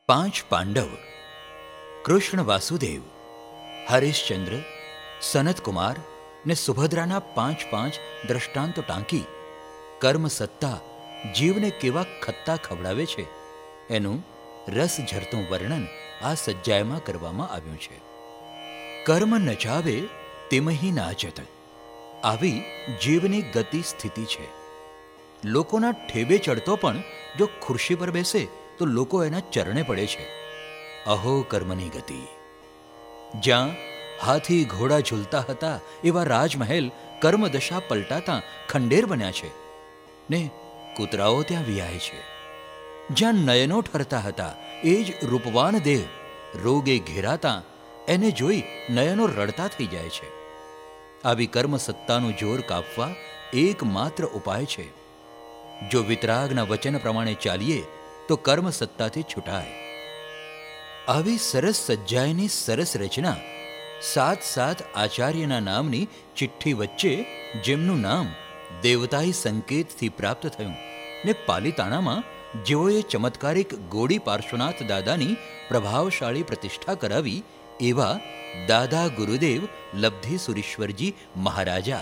પાંચ પાંડવ કૃષ્ણ વાસુદેવ, હરિશ્ચંદ્ર, સનતકુમાર ને સુભદ્રાના પાંચ પાંચ દ્રષ્ટાંતો ટાંકી કર્મ સત્તા જીવને કેવા ખત્તા ખવડાવે છે એનું રસ ઝરતું વર્ણન આ સજ્જાયમાં કરવામાં આવ્યું છે. કર્મ નચાવે તિમહી નાચત, આવી જીવની ગતિ સ્થિતિ છે. લોકોના ઠેબે ચડતો પણ જો ખુરશી પર બેસે તો લોકો એના ચરણે પડે છે. અહો કર્મની ગતિ! જ્યાં હાથી ઘોડા ઝૂલતા હતા એવા રાજમહેલ કર્મદશા પલટાતા ખંડેર બન્યા છે ને કૂતરાઓ ત્યાં વિયાય છે. જ્યાં નયનો ઠરતા હતા એ જ રૂપવાન દેહ રોગે ઘેરાતા એને જોઈ નયનો રડતા થઈ જાય છે. આવી કર્મ સત્તાનું જોર કાપવા એકમાત્ર ઉપાય છે. જો વિતરાગના વચન પ્રમાણે ચાલીએ તો કર્મ સત્તાથી છૂટાય. આવી સરસ સજ્જાયની સરસ રચના સાત સાત આચાર્યના નામની ચિઠ્ઠી વચ્ચે, જેમનું નામ દેવતાઈ સંકેતથી પ્રાપ્ત થયું ને પાલિતાણામાં જેઓએ ચમત્કારિક ગોડી પાર્શ્વનાથ દાદાની પ્રભાવશાળી પ્રતિષ્ઠા કરાવી એવા દાદા ગુરુદેવ લબ્ધિ સુરીશ્વરજી મહારાજા.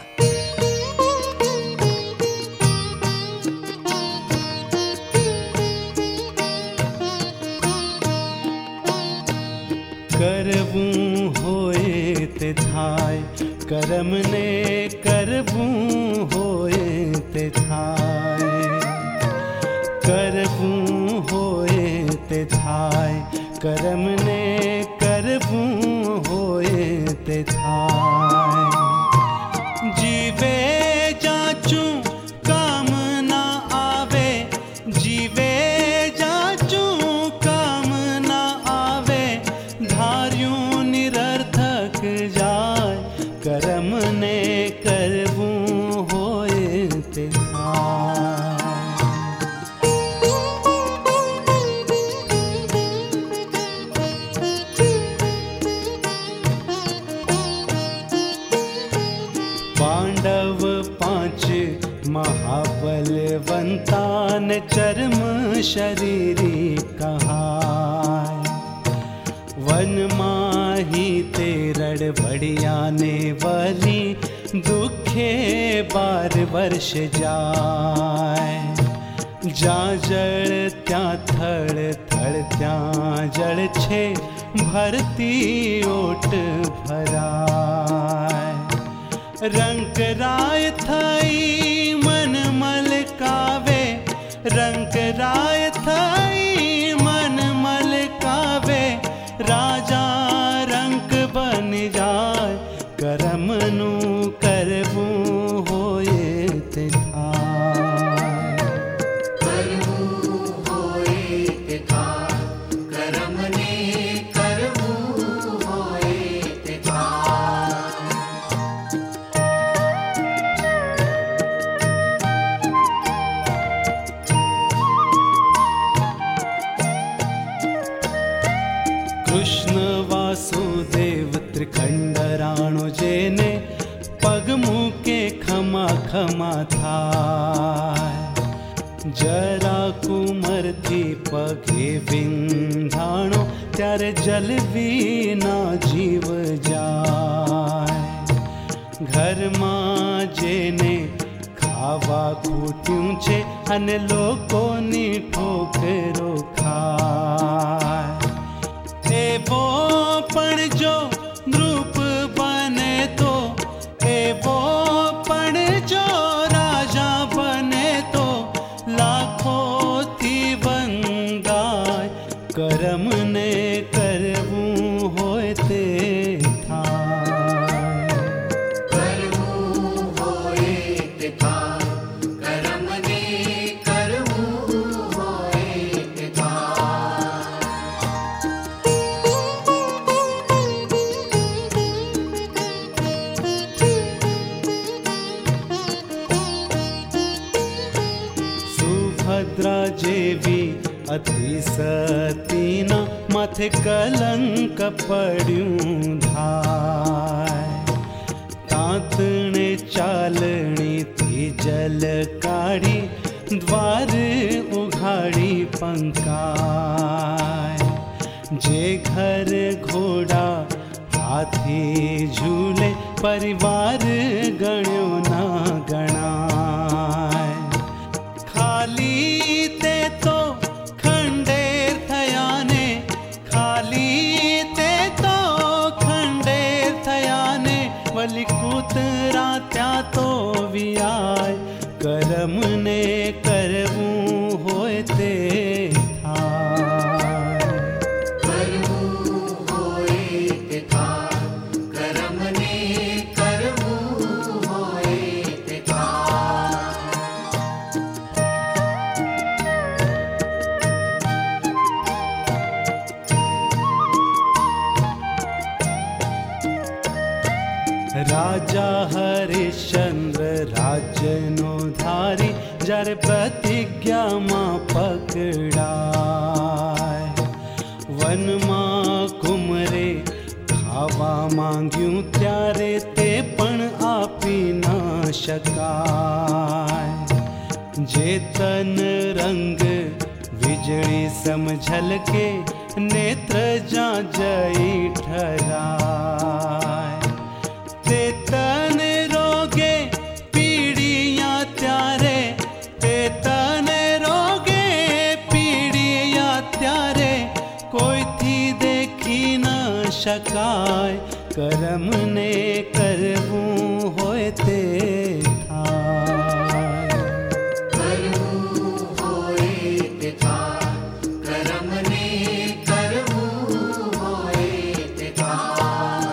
કરવું હોય તે થાય, કરમને કરવું હોય તે થાય. કરવું હોય તે થાય, કરમને કરવું હોય તે થાય. જીવે જાચું કામ ના આવે, જીવે જાચું કામ ના આવે, ધાર્યું નિરર્થક જાય, કર્મને કરવું હોય તે થાય. પાંડવ પાંચ મહાબલવંતાન ચર્મ શરીરી કહાય. વનમાહી તે રડવડિયાને વલી દુઃખે 12 વર્ષ જાય. જ્યાં જળ ત્યાં થળ, થળ ત્યાં જળ છે, ભરતી ઓટ ભરાય. રંકરાય થઈ મન મલકાવે, રંકરાય થઈ મન મલકાવે, રાજા રંક બન જાય, કર્મનું કરવું હોય તે થાય. કરવું હોય તે થાય, કર્મને કરવું હોય તે થાય. કૃષ્ણ વાસુદેવ ત્રિખંડ રાણો, જેને પગ મૂકે ખમા ખમા થાય. જરા કુમરથી પગે વિંધાણો, ત્યારે જલવી ના જીવ જાય. ઘરમાં જેને ખાવા ખૂટ્યું છે અને લોકોની ઠોકરો ખાય, એવો પણ જો નૃપ બને તો, એવો પણ જો રાજા બને તો, લાખોથી વંદાય, કર્મને કરવું હોય તે થાય. કરવું હોય તે થાય, કર્મને કરવું હોય તે થાય. સુભદ્રા જેવી અતિ સતીના માથે કલંક પડ્યું થાય. તાતણે ચાલણીથી જલ કાઢી, દ્વાર ઉઘાડી પંકાય. जे घर घोड़ा हाथी झूले परिवार गण्यो ना गणाय। खाली ते तो खंडेर थयाने, खाली ते तो खंडेर थयाने, वली कूतरा त्या तो वियाय। करम ने करवूं होय ते थाय। करवूं होय ते थाय, करम ने करवूं होय ते थाय। राजा हरिश्चंद्र राज्यनो धारी, जरे प्रतिज्ञा मां पकड़ाय। वन मां कुमरे खावा मांग्યું ત્યારે તે પણ આપી ન શકાય। જેતન રંગ વીજળી સમझल के नेत्र जा जई ठहराय। तेतन रोगे पीड़िया त्यारे, तेतन रोगे पीड़िया त्यारे, कोई थी देखी न शकाय। करम ने करवूं होय ते थाय। करवूं होय ते थाय, करम ने करवूं होय ते थाय।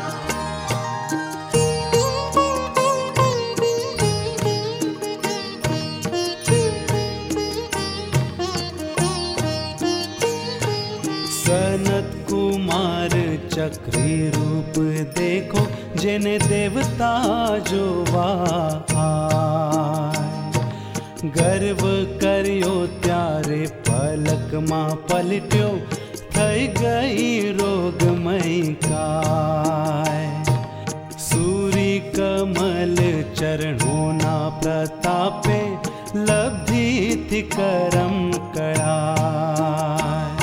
सनत कुमार चक्री रूप देखो, जेने देवता जोवा आय। गर्व कर्यो त्यारे पलक मां पलट्यो, थई गई रोगमय काय। सूरी कमल चरणों ना प्रतापे, लब्धि थी करम कड़ाय।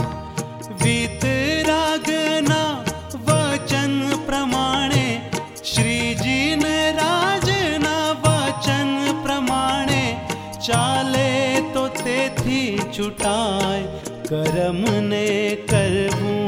वीतरागना वचन प्रमाणे, श्रीजी ने राजना वचन प्रमाणे, चाले तो तेथी छुटाय। करम ने करवूं